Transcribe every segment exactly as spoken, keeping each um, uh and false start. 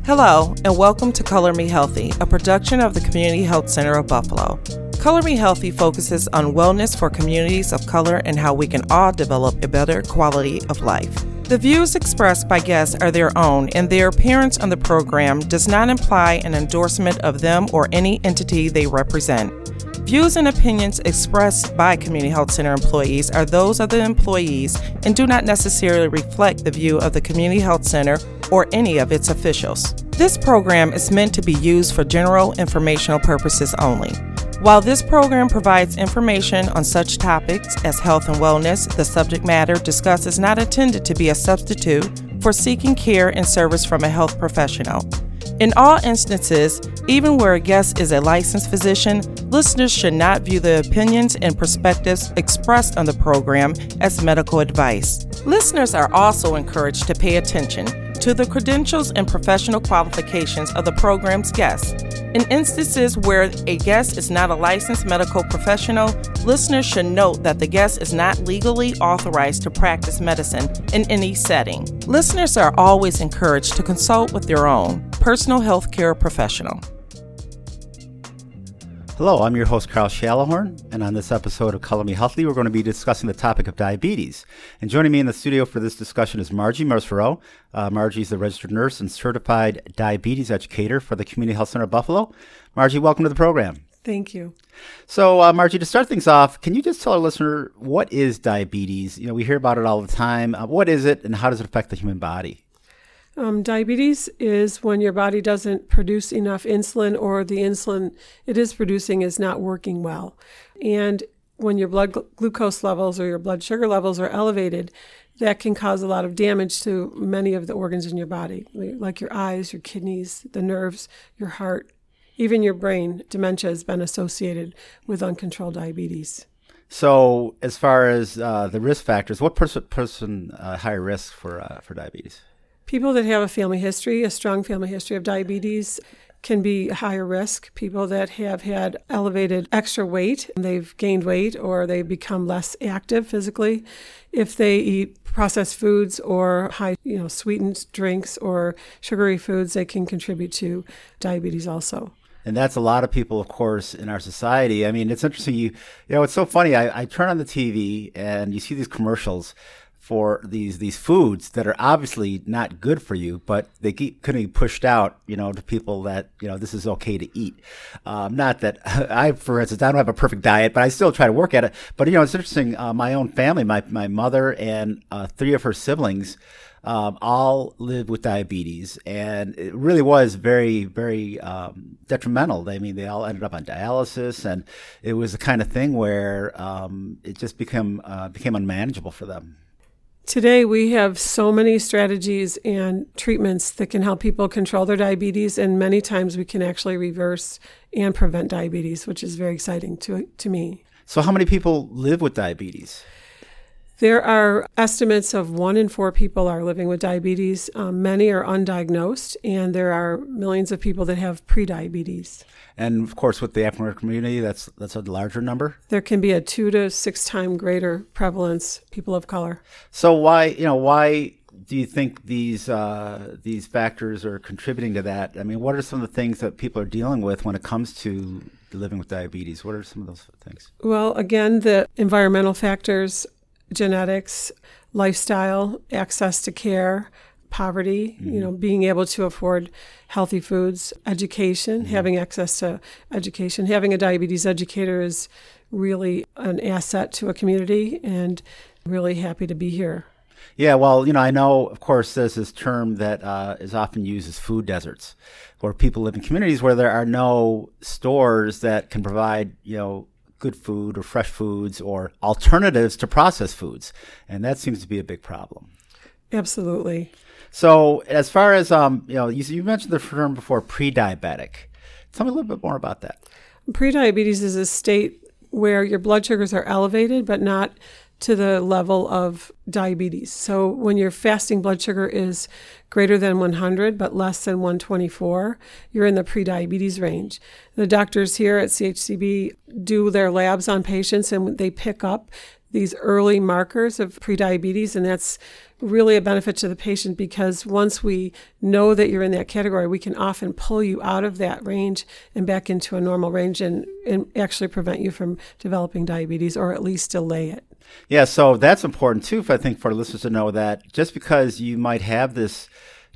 Hello, and welcome to Color Me Healthy, a production of the Community Health Center of Buffalo. Color Me Healthy focuses on wellness for communities of color and how we can all develop a better quality of life. The views expressed by guests are their own, and their appearance on the program does not imply an endorsement of them or any entity they represent. Views and opinions expressed by Community Health Center employees are those of the employees and do not necessarily reflect the view of the Community Health Center or any of its officials. This program is meant to be used for general informational purposes only. While this program provides information on such topics as health and wellness, the subject matter discussed is not intended to be a substitute for seeking care and service from a health professional. In all instances, even where a guest is a licensed physician, listeners should not view the opinions and perspectives expressed on the program as medical advice. Listeners are also encouraged to pay attention to the credentials and professional qualifications of the program's guests. In instances where a guest is not a licensed medical professional, listeners should note that the guest is not legally authorized to practice medicine in any setting. Listeners are always encouraged to consult with their own personal health care professional. Hello, I'm your host, Carl Shallahorn, and on this episode of Color Me Healthy, we're going to be discussing the topic of diabetes. And joining me in the studio for this discussion is Margie Mercereau. Uh, Margie is the registered nurse and certified diabetes educator for the Community Health Center of Buffalo. Margie, welcome to the program. Thank you. So, uh, Margie, to start things off, can you just tell our listener, what is diabetes? You know, we hear about it all the time. Uh, what is it, and how does it affect the human body? Um, diabetes is when your body doesn't produce enough insulin, or the insulin it is producing is not working well. And when your blood gl- glucose levels or your blood sugar levels are elevated, that can cause a lot of damage to many of the organs in your body, like your eyes, your kidneys, the nerves, your heart, even your brain. Dementia has been associated with uncontrolled diabetes. So as far as uh, the risk factors, what pers- person uh, higher risk for uh, for diabetes? People that have a family history, a strong family history of diabetes, can be higher risk. People that have had elevated extra weight, they've gained weight or they've become less active physically. If they eat processed foods or high, you know, sweetened drinks or sugary foods, they can contribute to diabetes also. And that's a lot of people, of course, in our society. I mean, it's interesting. You, you know, it's so funny. I, I turn on the T V and you see these commercials for these these foods that are obviously not good for you, but they keep getting pushed out, you know, to people that, you know, this is okay to eat. Um, not that I, for instance, I don't have a perfect diet, but I still try to work at it. But, you know, it's interesting. Uh, my own family, my, my mother and uh, three of her siblings um, all live with diabetes. And it really was very, very um, detrimental. I mean, they all ended up on dialysis, and it was the kind of thing where um, it just became, uh, became unmanageable for them. Today, we have so many strategies and treatments that can help people control their diabetes, and many times we can actually reverse and prevent diabetes, which is very exciting to to me. So how many people live with diabetes? There are estimates of one in four people are living with diabetes. Um, many are undiagnosed, and there are millions of people that have prediabetes. And of course, with the African American community, that's that's a larger number. There can be a two to six time greater prevalence people of color. So why, you know, why do you think these uh, these factors are contributing to that? I mean, what are some of the things that people are dealing with when it comes to living with diabetes? What are some of those things? Well, again, the environmental factors, genetics, lifestyle, access to care, poverty, mm-hmm. you know, being able to afford healthy foods, education, mm-hmm. having access to education. Having a diabetes educator is really an asset to a community, and really happy to be here. Yeah, well, you know, I know, of course, there's this term that uh, is often used as food deserts, where people live in communities where there are no stores that can provide, you know, good food or fresh foods or alternatives to processed foods. And that seems to be a big problem. Absolutely. So as far as, um, you know, you, you mentioned the term before, pre-diabetic. Tell me a little bit more about that. Prediabetes is a state where your blood sugars are elevated, but not to the level of diabetes. So when your fasting blood sugar is greater than one hundred, but less than one twenty-four, you're in the prediabetes range. The doctors here at C H C B do their labs on patients, and they pick up these early markers of prediabetes, and that's really a benefit to the patient because once we know that you're in that category, we can often pull you out of that range and back into a normal range and, and actually prevent you from developing diabetes or at least delay it. Yeah, so that's important too, I think, for listeners to know that just because you might have this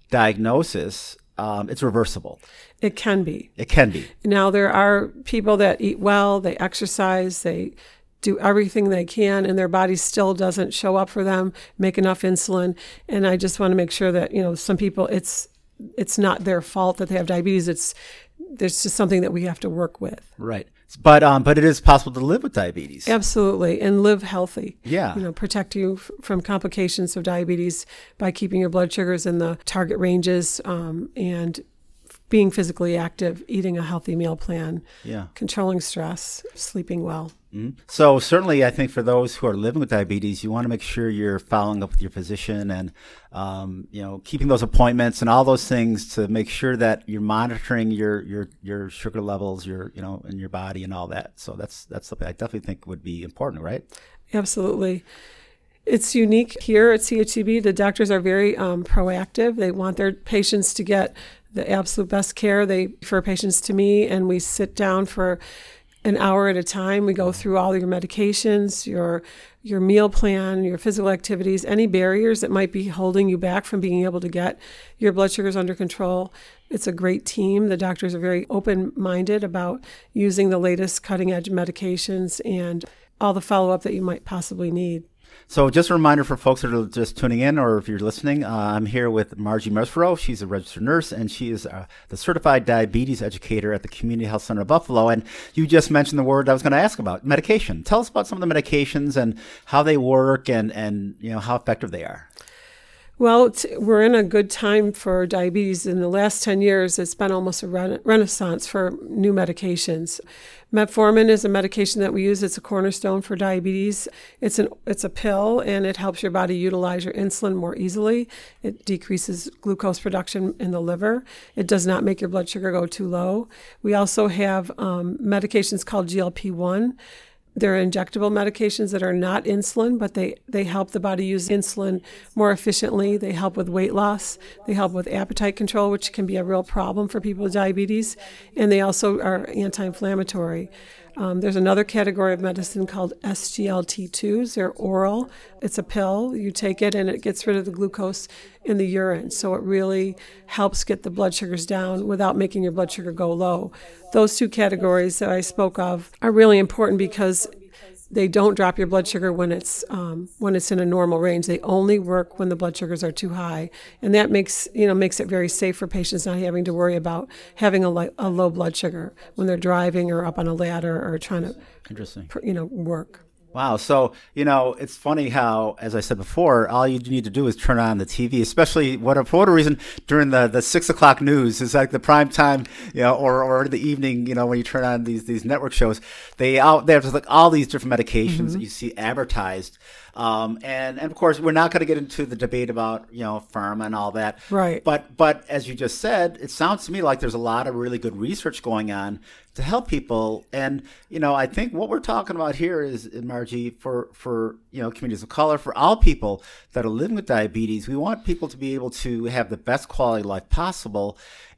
diagnosis, um, it's reversible. It can be. It can be. Now, there are people that eat well, they exercise, they do everything they can, and their body still doesn't show up for them, make enough insulin. And I just want to make sure that, you know, some people, it's it's not their fault that they have diabetes. It's there's just something that we have to work with. Right. But um, but it is possible to live with diabetes. Absolutely, and live healthy. Yeah. You know, protect you f- from complications of diabetes by keeping your blood sugars in the target ranges um, and being physically active, eating a healthy meal plan, yeah, controlling stress, sleeping well. Mm-hmm. So certainly, I think for those who are living with diabetes, you want to make sure you're following up with your physician and, um, you know, keeping those appointments and all those things to make sure that you're monitoring your your your sugar levels, your you know, in your body and all that. So that's that's something I definitely think would be important, right? Absolutely. It's unique here at C H C B. The doctors are very um, proactive. They want their patients to get the absolute best care. They refer patients to me, and we sit down for an hour at a time. We go through all your medications, your your meal plan, your physical activities, any barriers that might be holding you back from being able to get your blood sugars under control. It's a great team. The doctors are very open-minded about using the latest cutting-edge medications and all the follow-up that you might possibly need. So just a reminder for folks that are just tuning in or if you're listening, uh, I'm here with Margie Mersfero. She's a registered nurse, and she is uh, the certified diabetes educator at the Community Health Center of Buffalo. And you just mentioned the word I was going to ask about, medication. Tell us about some of the medications and how they work and, and you know how effective they are. Well, it's, we're in a good time for diabetes. In the last ten years, it's been almost a rena- renaissance for new medications. Metformin is a medication that we use. It's a cornerstone for diabetes. It's an it's a pill, and it helps your body utilize your insulin more easily. It decreases glucose production in the liver. It does not make your blood sugar go too low. We also have um, medications called G L P one. They're injectable medications that are not insulin, but they, they help the body use insulin more efficiently. They help with weight loss. They help with appetite control, which can be a real problem for people with diabetes. And they also are anti-inflammatory. Um, there's another category of medicine called S G L T twos. They're oral. It's a pill. You take it, and it gets rid of the glucose in the urine. So it really helps get the blood sugars down without making your blood sugar go low. Those two categories that I spoke of are really important because they don't drop your blood sugar when it's um, when it's in a normal range. They only work when the blood sugars are too high, and that makes you know makes it very safe for patients not having to worry about having a, li- a low blood sugar when they're driving or up on a ladder or trying to Interesting. you know work. Wow. So, you know, it's funny how, as I said before, all you need to do is turn on the T V, especially what, for whatever reason during the, the six o'clock news is like the prime time, you know, or, or the evening, you know, when you turn on these, these network shows, they out they have just like all these different medications mm-hmm. that you see advertised. Um, and, and of course, we're not going to get into the debate about, you know, pharma and all that. Right. But, but as you just said, it sounds to me like there's a lot of really good research going on to help people. And, you know, I think what we're talking about here is, Margie, for, for, you know, communities of color, for all people that are living with diabetes, we want people to be able to have the best quality of life possible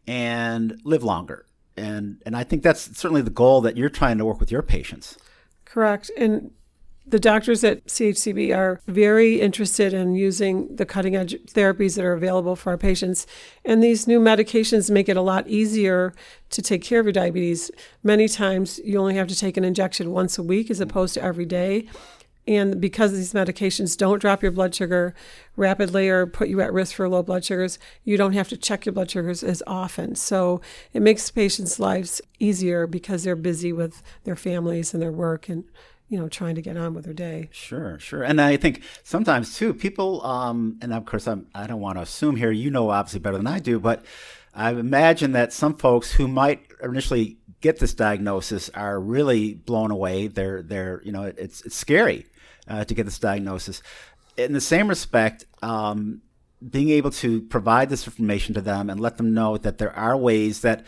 and live longer. And, and I think that's certainly the goal that you're trying to work with your patients. Correct. And the doctors at C H C B are very interested in using the cutting-edge therapies that are available for our patients. And these new medications make it a lot easier to take care of your diabetes. Many times you only have to take an injection once a week as opposed to every day. And because these medications don't drop your blood sugar rapidly or put you at risk for low blood sugars, you don't have to check your blood sugars as often. So it makes patients' lives easier because they're busy with their families and their work and you know, trying to get on with their day. Sure, sure. And I think sometimes too, people, um, and of course, I'm, I don't want to assume here, you know, obviously better than I do, but I imagine that some folks who might initially get this diagnosis are really blown away. They're, they're, you know, it's, it's scary uh, to get this diagnosis. In the same respect, um, being able to provide this information to them and let them know that there are ways that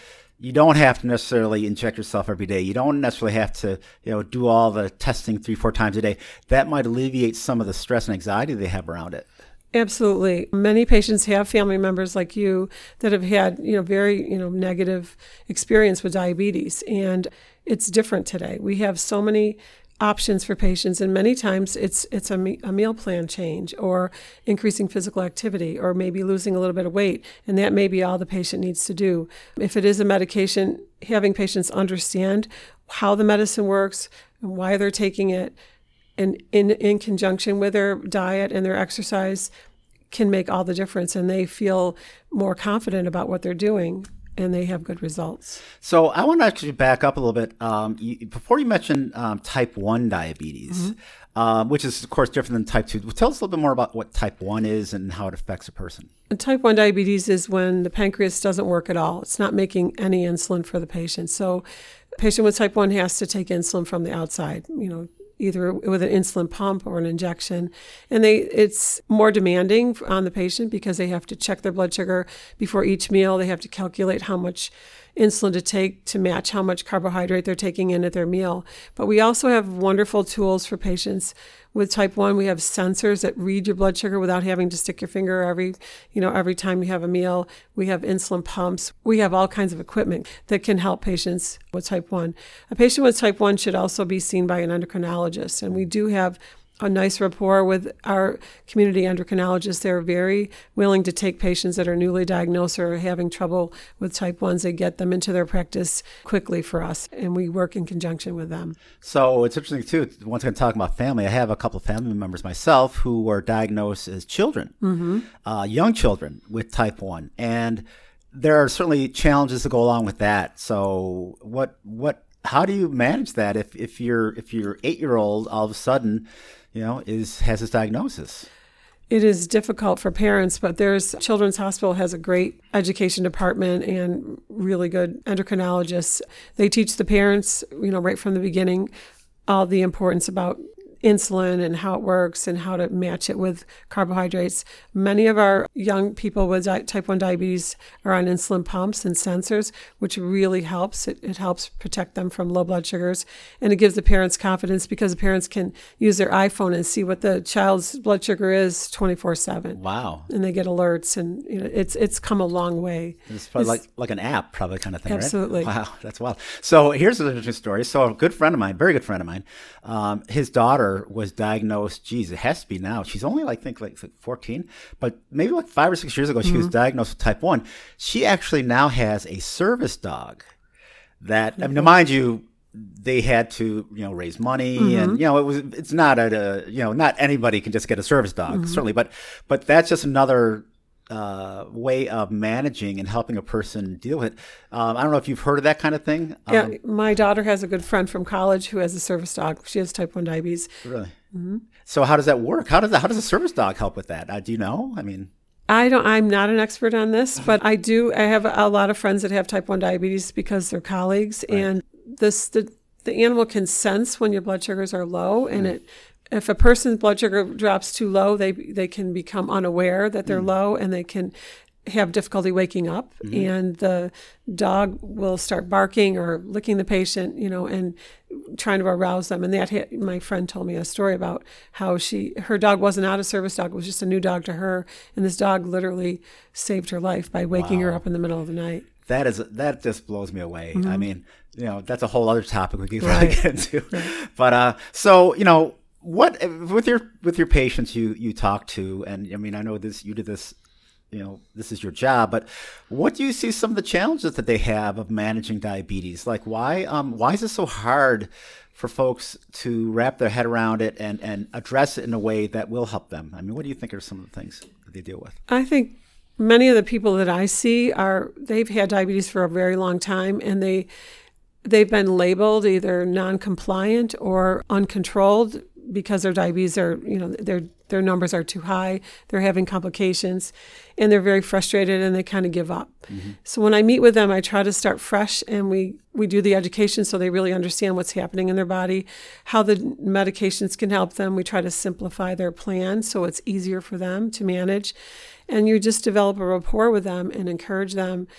you don't have to necessarily inject yourself every day. You don't necessarily have to, you know, do all the testing three, four times a day. That might alleviate some of the stress and anxiety they have around it. Absolutely. Many patients have family members like you that have had, you know, very, you know, negative experience with diabetes. And it's different today. We have so many options for patients, and many times it's it's a, me- a meal plan change or increasing physical activity or maybe losing a little bit of weight, and that may be all the patient needs to do. If it is a medication, having patients understand how the medicine works and why they're taking it, and in, in conjunction with their diet and their exercise can make all the difference, and they feel more confident about what they're doing, and they have good results. So I want to actually back up a little bit. Um, you, before you mentioned um, type one diabetes, mm-hmm. um, which is, of course, different than type two. Tell us a little bit more about what type one is and how it affects a person. And type one diabetes is when the pancreas doesn't work at all. It's not making any insulin for the patient. So a patient with type one has to take insulin from the outside, you know, either with an insulin pump or an injection. And they it's more demanding on the patient because they have to check their blood sugar before each meal. They have to calculate how much insulin to take to match how much carbohydrate they're taking in at their meal. But we also have wonderful tools for patients with type one. We have sensors that read your blood sugar without having to stick your finger every, you know, every time you have a meal. We have insulin pumps. We have all kinds of equipment that can help patients with type one. A patient with type one should also be seen by an endocrinologist, and we do have a nice rapport with our community endocrinologists. They're very willing to take patients that are newly diagnosed or having trouble with type ones. They get them into their practice quickly for us, and we work in conjunction with them. So it's interesting, too, once again, talking about family, I have a couple of family members myself who were diagnosed as children, mm-hmm. uh, young children with type one. And there are certainly challenges to go along with that. So what, what, how do you manage that if, if you're, if your eight-year-old all of a sudden, you know, is has this diagnosis? It is difficult for parents, but there's Children's Hospital has a great education department and really good endocrinologists. They teach the parents, you know, right from the beginning, all the importance about insulin and how it works and how to match it with carbohydrates. Many of our young people with type one diabetes are on insulin pumps and sensors, which really helps. It, it helps protect them from low blood sugars, and it gives the parents confidence because the parents can use their iPhone and see what the child's blood sugar is twenty-four seven. Wow. And they get alerts, and you know, it's it's come a long way. It's probably it's, like, like an app, probably kind of thing, absolutely. Right? Wow, that's wild. So here's an interesting story. So a good friend of mine, very good friend of mine, um, his daughter was diagnosed, geez, it has to be now. She's only like, I think like, like fourteen, but maybe like five or six years ago, she mm-hmm. was diagnosed with type one. She actually now has a service dog that, mm-hmm. I mean, mind you, they had to, you know, raise money mm-hmm. and, you know, it was, it's not a, you know, not anybody can just get a service dog, mm-hmm. certainly, but, but that's just another uh, way of managing and helping a person deal with it. Um, I don't know if you've heard of that kind of thing. Um, yeah, my daughter has a good friend from college who has a service dog. She has type one diabetes. Really? Mm-hmm. So how does that work? How does that, how does a service dog help with that? Uh, do you know? I mean, I don't. I'm not an expert on this, but I do. I have a lot of friends that have type one diabetes because they're colleagues, right. and this the the animal can sense when your blood sugars are low, and mm. it. If a person's blood sugar drops too low, they they can become unaware that they're mm. low, and they can have difficulty waking up, mm-hmm. and the dog will start barking or licking the patient, you know, and trying to arouse them. And that hit, my friend told me a story about how she her dog wasn't out a service dog; it was just a new dog to her, and this dog literally saved her life by waking wow. her up in the middle of the night. That is that just blows me away. Mm-hmm. I mean, you know, that's a whole other topic we could right. get into. Right. But uh, so you know. What with your with your patients you, you talk to, and I mean I know this you did this, you know this is your job, but what do you see some of the challenges that they have of managing diabetes? Like why um why is it so hard for folks to wrap their head around it and, and address it in a way that will help them? I mean, what do you think are some of the things that they deal with? I think many of the people that I see are they've had diabetes for a very long time, and they they've been labeled either non-compliant or uncontrolled because their diabetes are, you know, their their numbers are too high, they're having complications, and they're very frustrated and they kind of give up. Mm-hmm. So when I meet with them, I try to start fresh, and we, we do the education so they really understand what's happening in their body, how the medications can help them. We try to simplify their plan so it's easier for them to manage. And you just develop a rapport with them and encourage them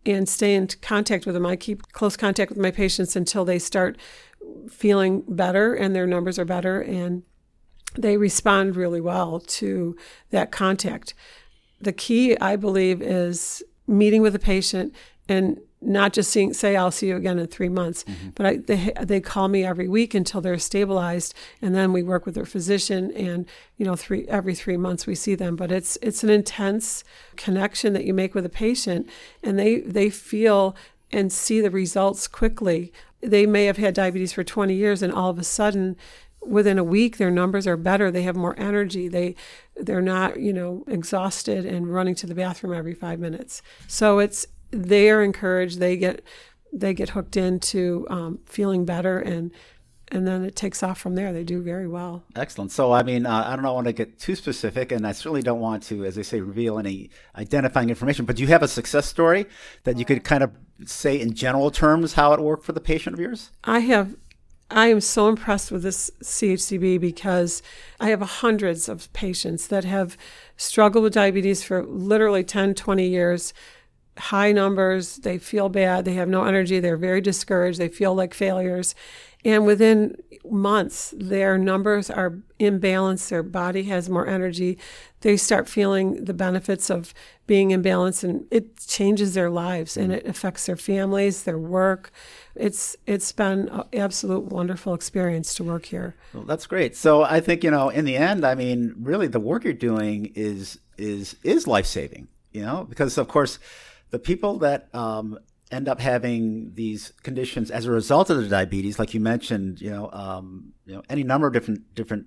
and stay in contact with them. I keep close contact with my patients until they start feeling better and their numbers are better, and they respond really well to that contact. The key, I believe, is meeting with the patient and not just seeing, say, I'll see you again in three months, mm-hmm. but I, they they call me every week until they're stabilized, and then we work with their physician, and you know, three every three months we see them. But it's it's an intense connection that you make with a patient, and they they feel and see the results quickly. They may have had diabetes for twenty years, and all of a sudden, within a week, their numbers are better. They have more energy. They they're not you know exhausted and running to the bathroom every five minutes. So it's they are encouraged. They get they get hooked into um, feeling better, and and then it takes off from there. They do very well. Excellent. So, I mean, uh, I don't want to get too specific, and I certainly don't want to, as they say, reveal any identifying information. But do you have a success story that you could kind of say in general terms how it worked for the patient of yours? I have. I am so impressed with this C H C B because I have hundreds of patients that have struggled with diabetes for literally ten, twenty years. High numbers, they feel bad, they have no energy, they're very discouraged, they feel like failures. And within months, their numbers are in balance, their body has more energy. They start feeling the benefits of being in balance, and it changes their lives, and it affects their families, their work. It's It's been an absolute wonderful experience to work here. Well, that's great. So I think, you know, in the end, I mean, really the work you're doing is is is life-saving, you know, because, of course, the people that um, end up having these conditions as a result of the diabetes, like you mentioned, you know, um, you know, any number of different different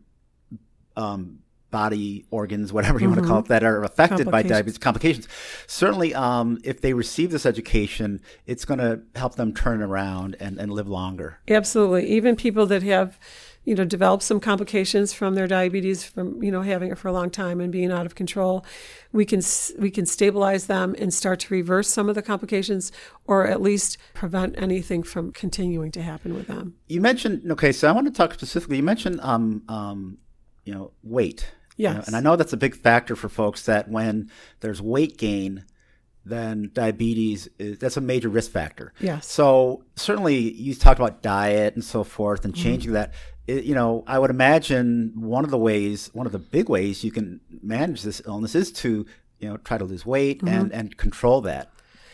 um, body organs, whatever you mm-hmm. want to call it, that are affected by diabetes complications. Certainly, um, if they receive this education, it's going to help them turn around and, and live longer. Absolutely. Even people that have, you know, developed some complications from their diabetes, from, you know, having it for a long time and being out of control, we can we can stabilize them and start to reverse some of the complications, or at least prevent anything from continuing to happen with them. You mentioned, okay, so I want to talk specifically, you mentioned, um, um, you know, weight. Yes. You know, and I know that's a big factor for folks, that when there's weight gain, then diabetes is, that's a major risk factor. Yes. So certainly you talked about diet and so forth and changing mm-hmm. that. It, you know, I would imagine one of the ways, one of the big ways you can manage this illness is to, you know, try to lose weight mm-hmm. and, and control that.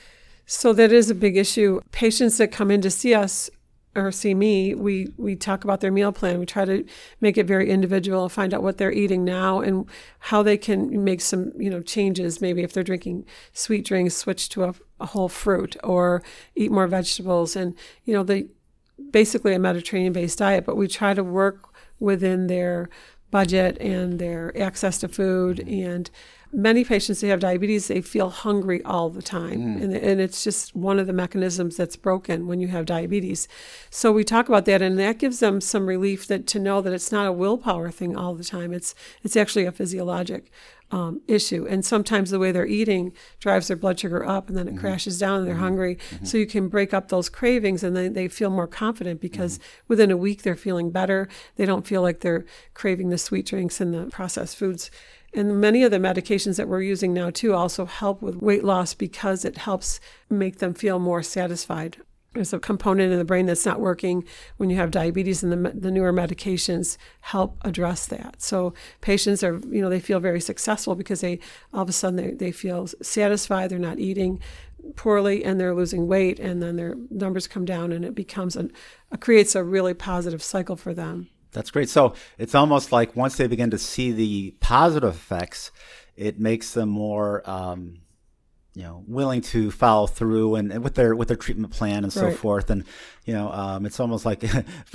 So that is a big issue. Patients that come in to see us or see me, we, we talk about their meal plan. We try to make it very individual, find out what they're eating now and how they can make some, you know, changes. Maybe if they're drinking sweet drinks, switch to a, a whole fruit or eat more vegetables. And, you know, they basically a Mediterranean-based diet, but we try to work within their budget and their access to food. And many patients that have diabetes, they feel hungry all the time. Mm. And, and it's just one of the mechanisms that's broken when you have diabetes. So we talk about that, and that gives them some relief, that to know that it's not a willpower thing all the time. It's it's actually a physiologic um, issue. And sometimes the way they're eating drives their blood sugar up, and then it mm-hmm. crashes down and they're mm-hmm. hungry. Mm-hmm. So you can break up those cravings, and they, they feel more confident because mm-hmm. within a week they're feeling better. They don't feel like they're craving the sweet drinks and the processed foods. And many of the medications that we're using now, too, also help with weight loss because it helps make them feel more satisfied. There's a component in the brain that's not working when you have diabetes, and the, the newer medications help address that. So patients are, you know, they feel very successful because they all of a sudden they, they feel satisfied, they're not eating poorly, and they're losing weight, and then their numbers come down, and it becomes a, a creates a really positive cycle for them. That's great. So it's almost like once they begin to see the positive effects, it makes them more, um, you know, willing to follow through and, and with their with their treatment plan and so right. forth. And you know, um, it's almost like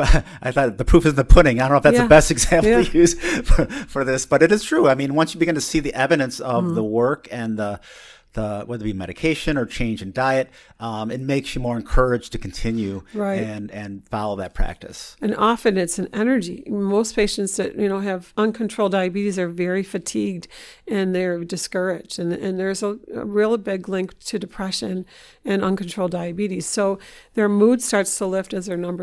I thought the proof is in the pudding. I don't know if that's yeah. the best example yeah. to use for, for this, but it is true. I mean, once you begin to see the evidence of mm-hmm. the work and the The, whether it be medication or change in diet, um, it makes you more encouraged to continue right. and, and follow that practice. And often it's an energy. Most patients that, you know, have uncontrolled diabetes are very fatigued and they're discouraged. And, and there's a, a real big link to depression and uncontrolled diabetes. So their mood starts to lift as their numbers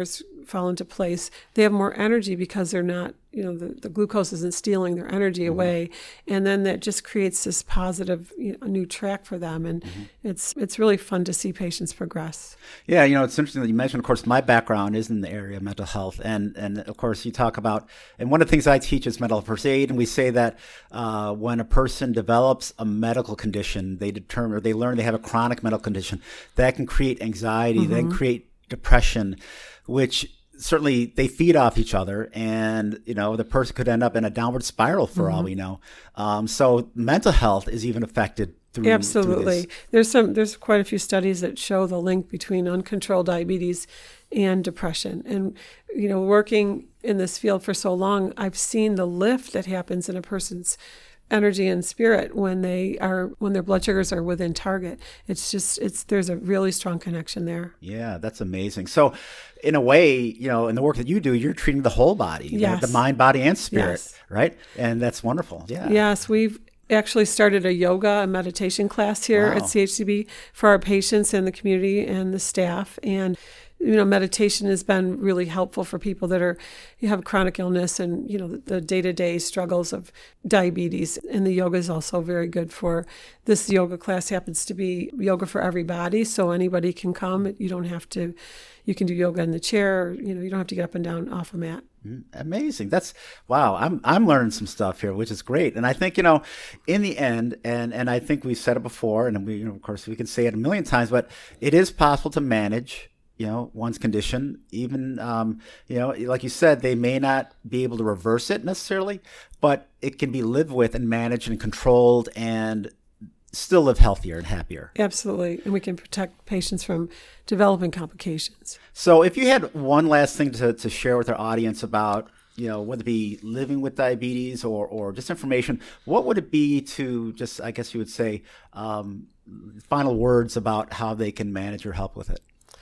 fall into place. They have more energy because they're not, you know, the, the glucose isn't stealing their energy mm-hmm. away. And then that just creates this positive, you know, new track for them. And mm-hmm. it's it's really fun to see patients progress. Yeah, you know, it's interesting that you mentioned, of course, my background is in the area of mental health. And, and of course, you talk about, and one of the things I teach is mental health first aid. And we say that uh, when a person develops a medical condition, they determine, or they learn they have a chronic medical condition, that can create anxiety, mm-hmm. then create depression, which certainly they feed off each other, and you know the person could end up in a downward spiral for mm-hmm. all we know. Um, so mental health is even affected through absolutely. Through there's some there's quite a few studies that show the link between uncontrolled diabetes and depression. And you know, working in this field for so long, I've seen the lift that happens in a person's energy and spirit when they are when their blood sugars are within target. It's just it's there's a really strong connection there. Yeah, that's amazing. So in a way, you know, in the work that you do, you're treating the whole body, yes. the, the mind, body, and spirit, yes. right? And that's wonderful. Yeah. Yes, we've actually started a yoga and meditation class here wow. at C H C B for our patients and the community and the staff. And you know, meditation has been really helpful for people that are, you have chronic illness and, you know, the, the day-to-day struggles of diabetes. And the yoga is also very good for, this yoga class happens to be yoga for everybody. So anybody can come. You don't have to, you can do yoga in the chair. You know, you don't have to get up and down off a mat. Amazing. That's wow. I'm I'm learning some stuff here, which is great. And I think, you know, in the end, and, and I think we've said it before, and we, you know, of course, we can say it a million times, but it is possible to manage, you know, one's condition. Even, um, you know, like you said, they may not be able to reverse it necessarily, but it can be lived with and managed and controlled and still live healthier and happier. Absolutely. And we can protect patients from developing complications. So if you had one last thing to, to share with our audience about, you know, whether it be living with diabetes or, or just information, what would it be to just, I guess you would say, um, final words about how they can manage or help with it?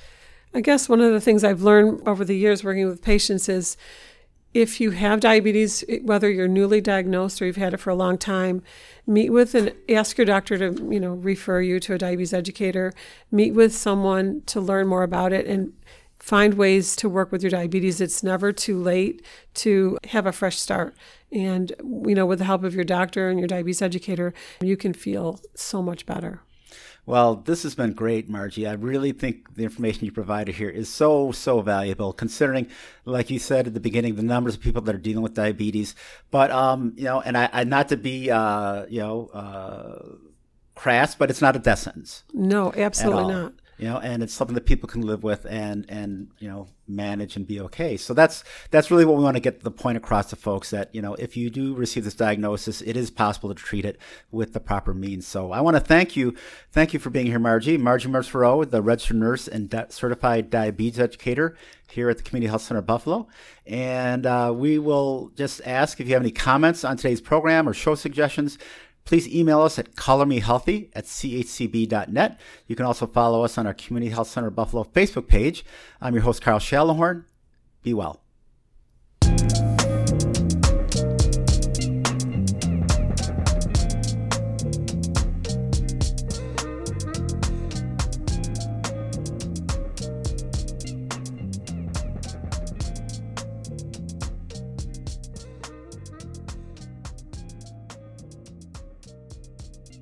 I guess one of the things I've learned over the years working with patients is if you have diabetes, whether you're newly diagnosed or you've had it for a long time, meet with and ask your doctor to, you know, refer you to a diabetes educator, meet with someone to learn more about it and find ways to work with your diabetes. It's never too late to have a fresh start. And, you know, with the help of your doctor and your diabetes educator, you can feel so much better. Well, this has been great, Margie. I really think the information you provided here is so, so valuable, considering, like you said at the beginning, the numbers of people that are dealing with diabetes. But, um, you know, and I, I not to be, uh, you know, uh, crass, but it's not a death sentence. No, absolutely not. You know, and it's something that people can live with and, and, you know, manage and be okay. So that's, that's really what we want to get the point across to folks that, you know, if you do receive this diagnosis, it is possible to treat it with the proper means. So I want to thank you. Thank you for being here, Margie. Margie Mercereau, the registered nurse and di- certified diabetes educator here at the Community Health Center of Buffalo. And uh, we will just ask if you have any comments on today's program or show suggestions. Please email us at colormehealthy at c h c b dot net. You can also follow us on our Community Health Center Buffalo Facebook page. I'm your host, Carl Shalahorn. Be well.